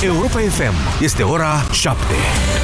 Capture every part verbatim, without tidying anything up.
Europa F M. Este ora șapte.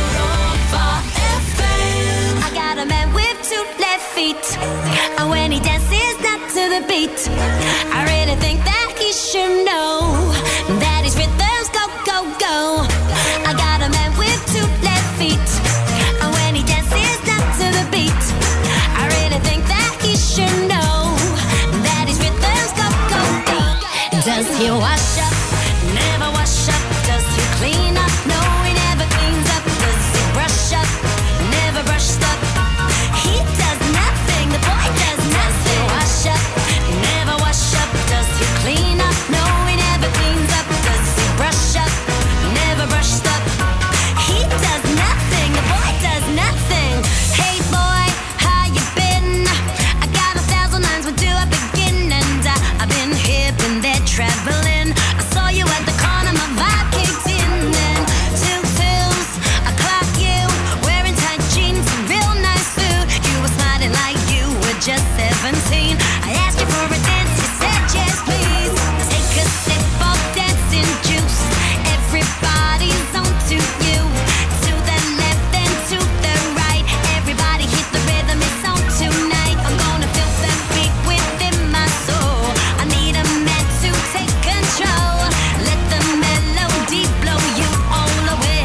I got a man with two left feet, and when he dances not to the beat, I really think that he should know that his rhythms go, go, go. I got a man with two left feet, and when he dances not to the beat, I really think that he should know that his rhythms go, go, go. Does he wash up? Never wash up. Does he clean up? No, he never cleans up. Does he brush up? Never brushed up. He does nothing. The boy does nothing. Wash up. Never wash up. Does he clean up? No, he never cleans up. Does he brush up? Never brushed up. He does nothing. The boy does nothing. Hey boy, how you been? I got a thousand lines. Where do I begin? And I, I've been here, been there, traveling. I saw you at the corner. My vibe kicked in. Then two pills. I clocked you wearing tight jeans and real nice food. You were smiling like you were just seventeen. I asked you for a dance. You said yes, please. Take a sip of dancing juice. Everybody's on to you. To the left and to the right. Everybody hit the rhythm. It's on tonight. I'm gonna feel the beat within my soul. I need a man to take control. Let the melody blow you all away.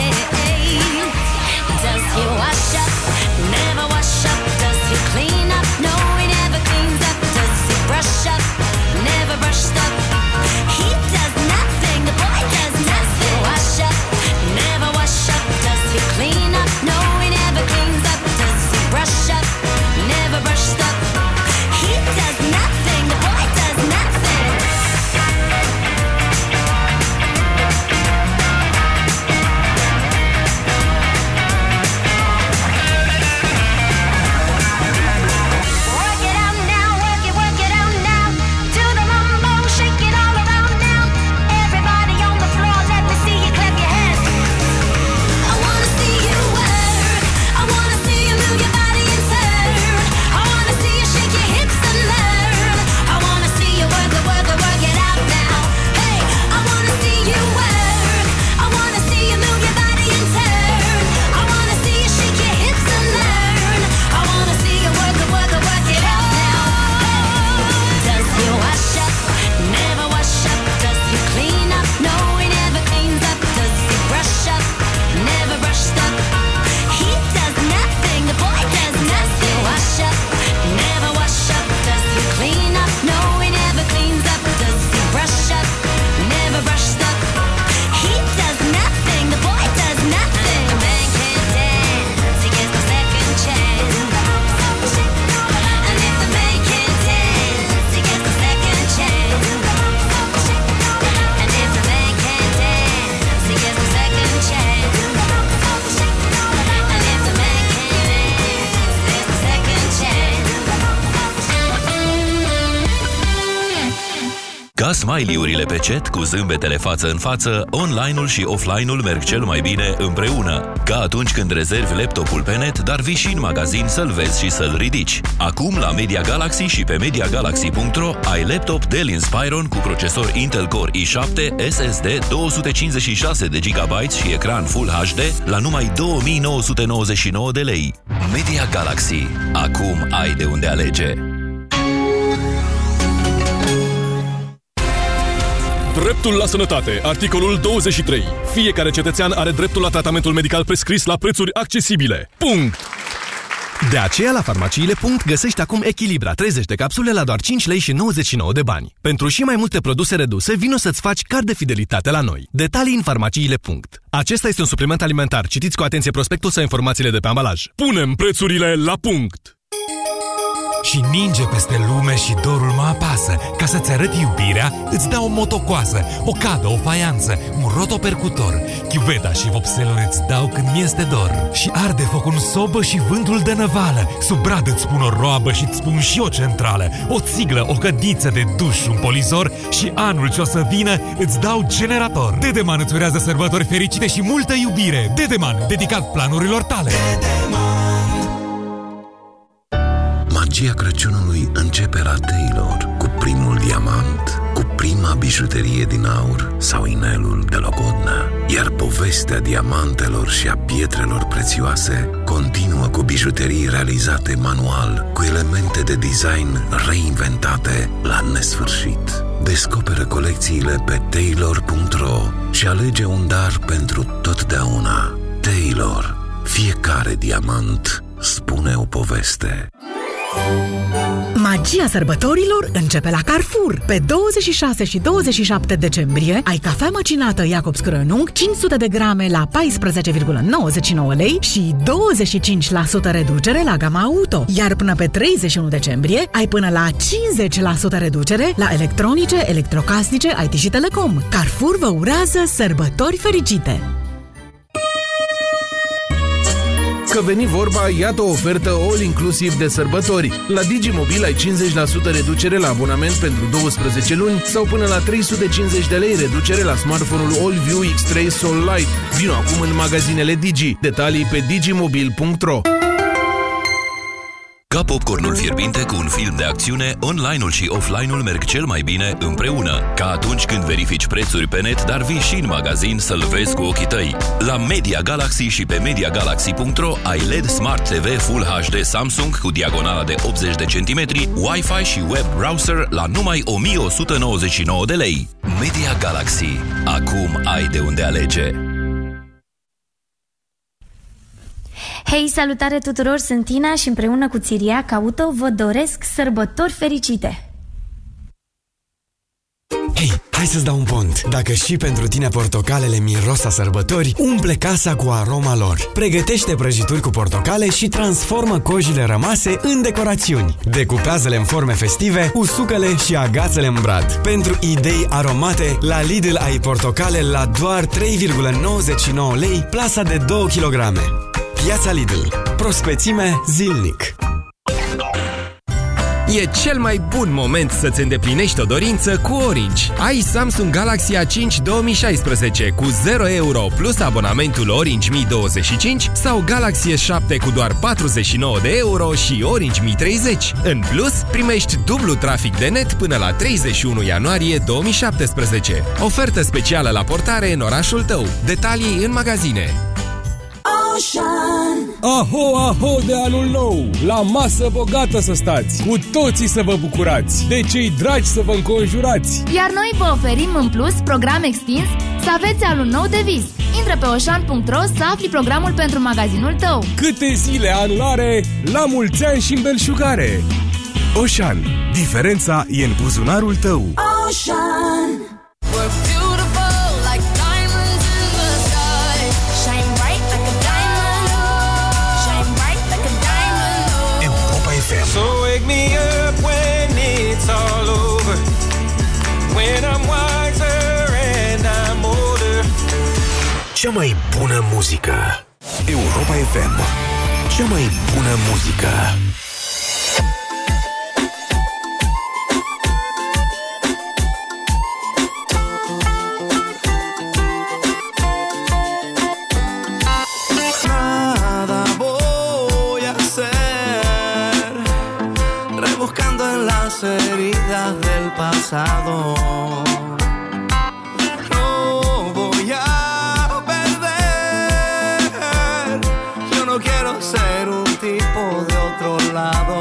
Does he wash up? Never wash up. Does he clean up? No, he never cleans up. Does he brush up? Never brushed up. He does nothing. The boy does nothing. Wash up. Never wash up. Does he clean up? No, he never cleans up. Does he brush up? Never brushed up. He does nothing. The boy does nothing. Work it out now, work it, work it out now. Do the mambo, shake it all around now. Everybody on the floor, let me see you clap your hands. I wanna see you work. I wanna see you move your body and turn. I wanna see you shake your hips and learn. I wanna see you work it, work it, work it out now. Hey, I wanna see you work. I wanna see you move your body and turn. I wanna see you shake your hips and learn. I wanna see you work it, work it, work it out now. Does he wash up? Never wash up. Does he clean up? No, he never cleans up. Does he brush up? Never brushed up. He does nothing. The boy does nothing. Wash up. Never wash up. Does he clean up? No, he never cleans up. Does he brush up? Never brushed up. He does nothing. The boy does nothing. The man can't dance. He gets no second chance. And if the man can't dance, he gets no second chance. And if the man can't dance, he gets no second chance. And if the man can't dance, there's no second chance. Ca smiley-urile pe chat cu zâmbetele față în față, online-ul și offline-ul merg cel mai bine împreună. Ca atunci când rezervi laptopul pe net, dar vii și în magazin să-l vezi și să-l ridici. Acum, la Media Galaxy și pe media galaxy punct ro, ai laptop Dell Inspiron cu procesor Intel Core i șapte, S S D două sute cincizeci și șase de gigabyte și ecran Full H D la numai două mii nouă sute nouăzeci și nouă de lei. Media Galaxy. Acum ai de unde alege. Dreptul la sănătate. Articolul douăzeci și trei. Fiecare cetățean are dreptul la tratamentul medical prescris la prețuri accesibile. Punct! De aceea, la farmaciile Punct găsești acum Echilibra treizeci de capsule la doar cinci lei și nouăzeci și nouă de bani. Pentru și mai multe produse reduse, vino să-ți faci card de fidelitate la noi. Detalii în farmaciile Punct. Acesta este un supliment alimentar. Citiți cu atenție prospectul sau informațiile de pe ambalaj. Punem prețurile la punct! Și ninge peste lume și dorul mă apasă. Ca să-ți arăt iubirea, îți dau o motocoasă, o cadă, o faianță, un rotopercutor. Chiuveta și vopseluri îți dau când mi-este dor. Și arde foc în sobă și vântul de năvală. Sub brad îți pun o roabă și îți pun și o centrală. O țiglă, o cădiță de duș, un polizor. Și anul ce o să vină îți dau generator. Dedeman îți urează sărbători fericite și multă iubire. Dedeman, dedicat planurilor tale. Dedeman. Magia Crăciunului începe la Taylor cu primul diamant, cu prima bijuterie din aur sau inelul de logodnă. iar povestea diamantelor și a pietrelor prețioase continuă cu bijuterii realizate manual, cu elemente de design reinventate la nesfârșit. Descoperă colecțiile pe taylor punct ro și alege un dar pentru totdeauna. Taylor. Fiecare diamant spune o poveste. Magia sărbătorilor începe la Carrefour. Pe douăzeci și șase și douăzeci și șapte decembrie ai cafea măcinată Jacobs Crănung cinci sute de grame la paisprezece virgulă nouăzeci și nouă lei și douăzeci și cinci la sută reducere la gama auto. Iar până pe treizeci și unu decembrie ai până la cincizeci la sută reducere la electronice, electrocasnice, I T și telecom. Carrefour vă urează sărbători fericite! Că veni vorba, iată o ofertă all-inclusiv de sărbători. La Digimobil ai cincizeci la sută reducere la abonament pentru douăsprezece luni sau până la trei sute cincizeci de lei reducere la smartphone-ul AllView X trei Sol Lite. Vino acum în magazinele Digi. Detalii pe digimobil punct ro. Ca popcornul fierbinte cu un film de acțiune, online-ul și offline-ul merg cel mai bine împreună. Ca atunci când verifici prețuri pe net, dar vii și în magazin să-l vezi cu ochii tăi. La Media Galaxy și pe media galaxy punct ro ai L E D Smart T V Full H D Samsung cu diagonala de optzeci de centimetri, Wi-Fi și web browser la numai o mie o sută nouăzeci și nouă de lei. Media Galaxy. Acum ai de unde alege. Hei, salutare tuturor, sunt Tina și împreună cu Țiriac Auto vă doresc sărbători fericite! Hei, hai să-ți dau un pont! Dacă și pentru tine portocalele miros a sărbători, umple casa cu aroma lor. Pregătește prăjituri cu portocale și transformă cojile rămase în decorațiuni. Decupează-le în forme festive, usucă-le și agață-le în brad. Pentru idei aromate, la Lidl ai portocale la doar trei virgulă nouăzeci și nouă lei, plasa de două kilograme. Piața Lidl. Prospețime zilnic. E cel mai bun moment să-ți îndeplinești o dorință cu Orange. Ai Samsung Galaxy A cinci două mii șaisprezece cu zero euro plus abonamentul Orange Mi douăzeci și cinci sau Galaxy S șapte cu doar patruzeci și nouă de euro și Orange Mi treizeci. În plus, primești dublu trafic de net până la treizeci și unu ianuarie două mii șaptesprezece. Ofertă specială la portare în orașul tău. Detalii în magazine. Aho, aho de anul nou! La masă bogată să stați, cu toții să vă bucurați, de cei dragi să vă înconjurați. Iar noi vă oferim în plus program extins să aveți anul nou de vis. Intră pe oșan punct ro să afli programul pentru magazinul tău. Câte zile anul are, la mulți ani și în belșugare! Oșan. Diferența e în buzunarul tău. Ocean. So wake me up when it's all over, when I'm wiser and I'm older. Cea mai bună muzică. Europa F M. Cea mai bună muzică. Heridas del pasado. No voy a perder. Yo no quiero ser un tipo de otro lado.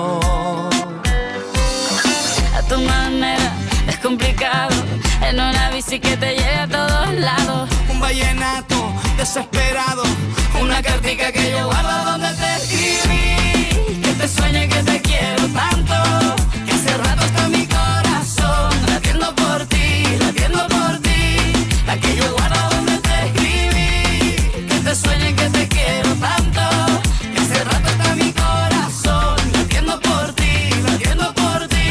A tu manera es complicado. En una bici que te lleve a todos lados. Un vallenato desesperado. Una cartica que yo guardo donde te escribí. Que te sueñe que te quiero tanto. Hace rato está mi corazón latiendo por ti, latiendo por ti. La que yo guardo donde te escribí. Que te sueñe que te quiero tanto. Que hace rato está mi corazón latiendo por ti, latiendo por ti.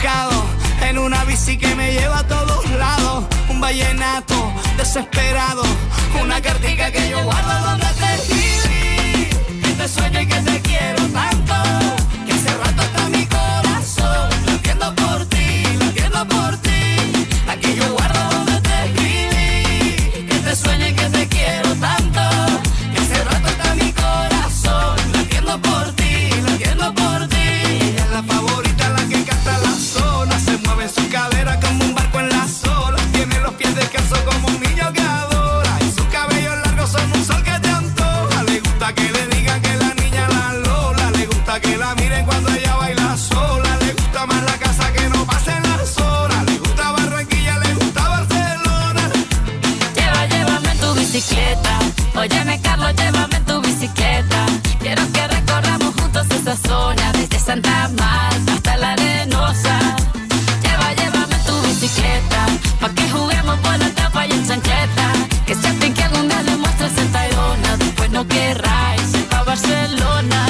buscado en una bici que me lleva a todos lados. Un vallenato desesperado, una cartica que yo guardo donde te escribí. Que te sueño y que te quiero tanto, que hace rato está mi corazón. Lo entiendo por ti, lo entiendo por ti. Aquí yo guardo donde te escribí. Que te sueño y que te quiero tanto, que hace rato está mi corazón. Lo entiendo por ti, lo entiendo por ti. Ella es la favorita, la que canta la zona. Se mueve en su cadera como un barco en las olas. Tiene los pies descalzos como un niño que adora. Y sus cabellos largos son un sol que te antoja. Le gusta que le digan que la niña la Lola. Le gusta que la miren cuando ella baila sola. Le gusta más la casa que no pasen las horas. Le gusta Barranquilla, le gusta Barcelona. Lleva, llévame en tu bicicleta. Óyeme, Carlos, llévame en tu bicicleta. Quiero que recorramos juntos esa zona, desde Santa Marta hasta la Arenosa. Lleva, llévame en tu bicicleta, pa' que juguemos por la tapa y en chancheta. Que se fin que algún día le muestres en Tayrona. Después no querráis ir pa' Barcelona.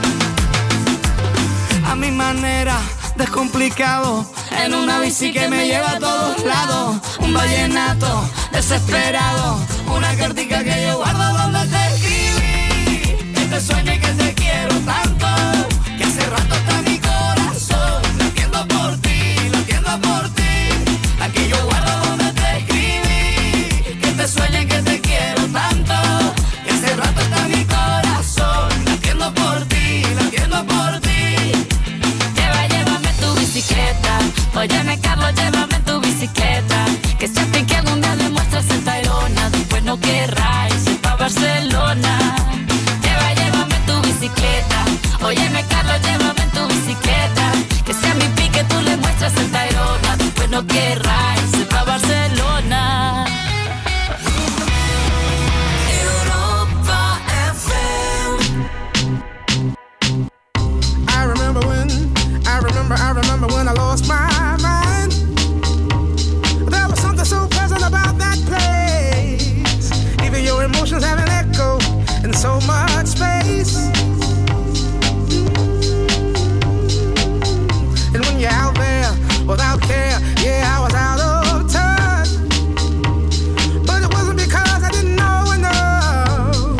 A mi manera, descomplicado, en una bici que me lleva a todos lados. Un vallenato desesperado, una cartica que yo guardo donde te escribí. Que te sueño y que te quiero tanto, que hace rato está mi corazón. Lo entiendo por ti, lo entiendo por ti. Aquí yo guardo donde te escribí. Que te sueño y que te quiero tanto, que hace rato está mi corazón. Lo entiendo por ti, lo entiendo por ti. Lleva, llévame en tu bicicleta. Óyeme, Carlos, llévame en tu bicicleta. Que se fin que algún día le muestras en Tayrona. Después no querráis ir pa' Barcelona. Lleva, llévame en tu bicicleta. Óyeme, Carlos, llévame en tu bicicleta. Que sea mi pique, tú le muestras en Tayrona. Después no querráis ir pa' Barcelona. Europa F M. I remember when, I remember, I remember when I lost my mind. There was something so pleasant about that place. Even your emotions have an echo in so much space. And when you're out there without care, yeah, I was out of touch. But it wasn't because I didn't know enough.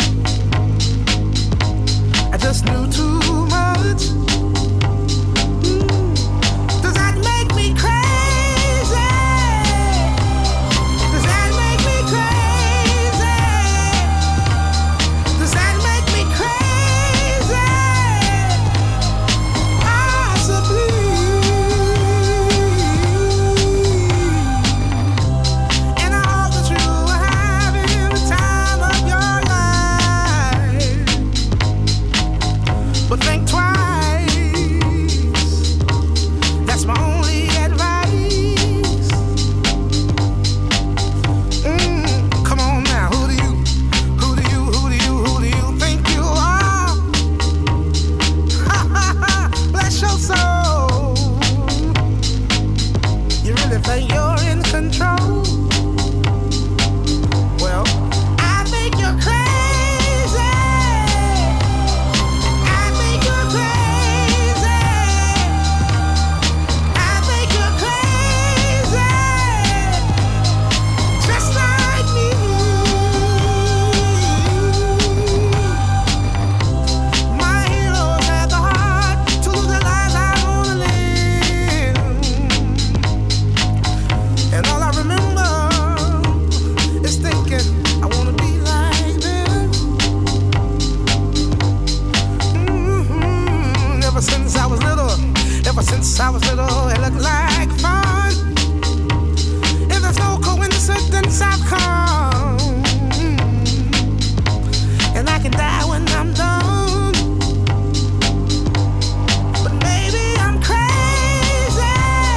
I just knew too much. Mm. Does that make me crazy? Does that make me crazy? Does that make me crazy? Possibly. And I hope that you are having the time of your life. But think twice. That's my only advice. Mm, come on now, who do you, who do you, who do you, who do you think you are? Ha ha ha, bless your soul. You really think you're in control? Well, I think you're crazy. I think you're crazy. I think you're crazy. Just like me. My heroes had the heart to lose their lives out on the limb. And all I remember is thinking I wanna be like them. Mhm. Ever since I was little, ever since I was little, it looked like fun. If there's no coincidence, I've come, and I can die when I'm done. But maybe I'm crazy.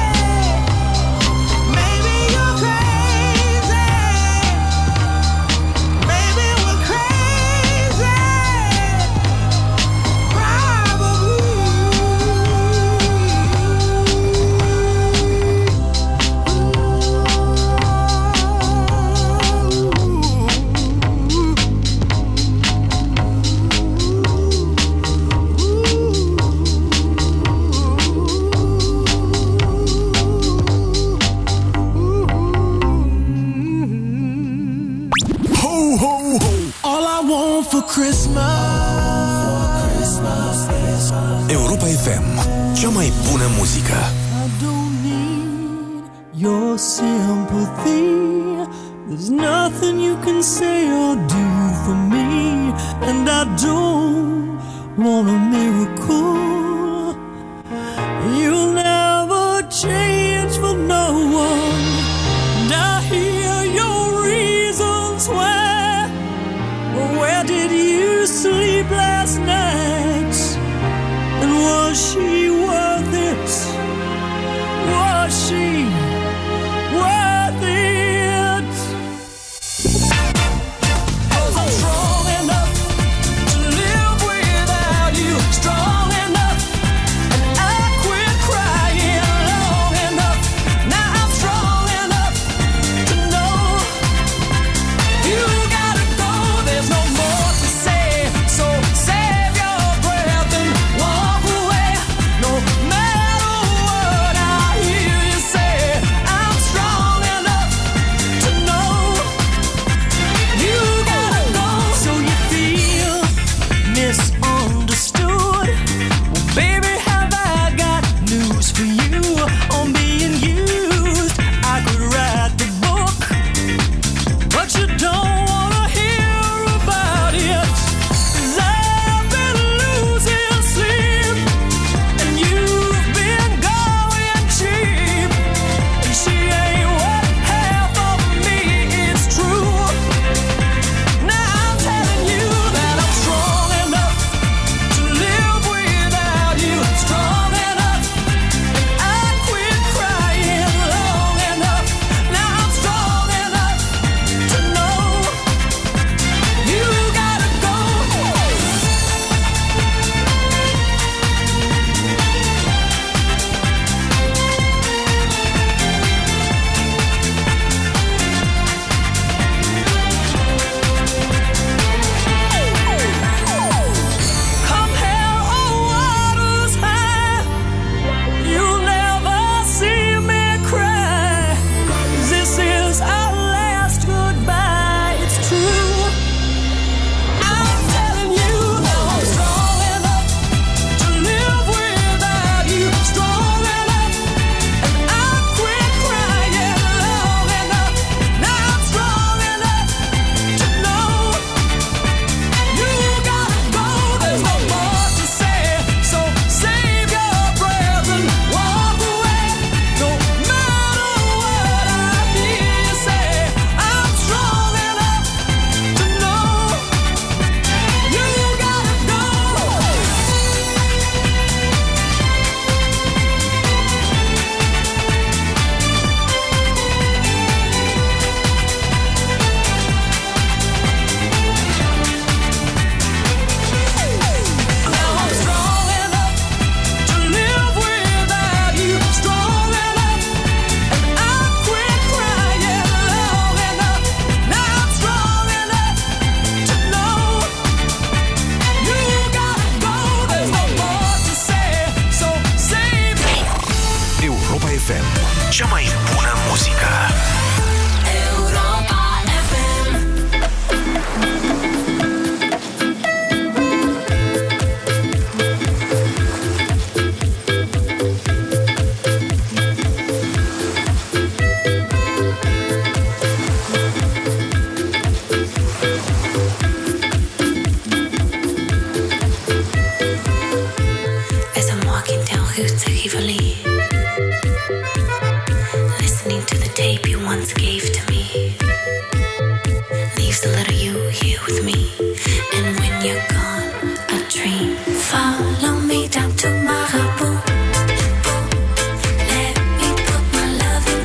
Maybe you're crazy. Maybe we're crazy. Probably. Ooh. I don't need your sympathy. There's nothing you can say or do for me, and I don't want a miracle. You'll never change for no one, and I hear your reasons why. Where did you sleep last night? And was she worth it? Was she worth it? 'Cause I'm strong enough to live without you, strong enough, and I quit crying long enough. Now I'm strong enough to know you gotta go. There's no more to say, so save your breath and walk away. No matter what I hear you say, I'm strong enough to know you gotta go. So you feel misunderstood? Well, baby, have I got news for you on being used? I could write the book, but you don't wanna hear about it. 'Cause I've been losing sleep, and you've been going cheap. And she ain't what half of me is true. Now I'm telling you that I'm strong enough to live without you, strong enough, and I quit crying long enough. Now I'm strong enough to know you gotta go. Come hell or waters high, you'll never see me cry. 'Cause this is our last goodbye, it's true. I'm telling you that I'm strong enough to live without you, strong enough, and I quit crying long enough. Now I'm strong enough to know you gotta go. There's no more to say, so save your breath and walk away. No matter what I hear you say, I'm strong enough to know you gotta go. Now I'm strong enough to live without you, strong enough, and I quit crying long enough. Now I'm strong enough to know you gotta go. There's no more to say, so save Europa F M, cea mai bună muzică. Europa F M. As I'm walking down Route de Rivoli,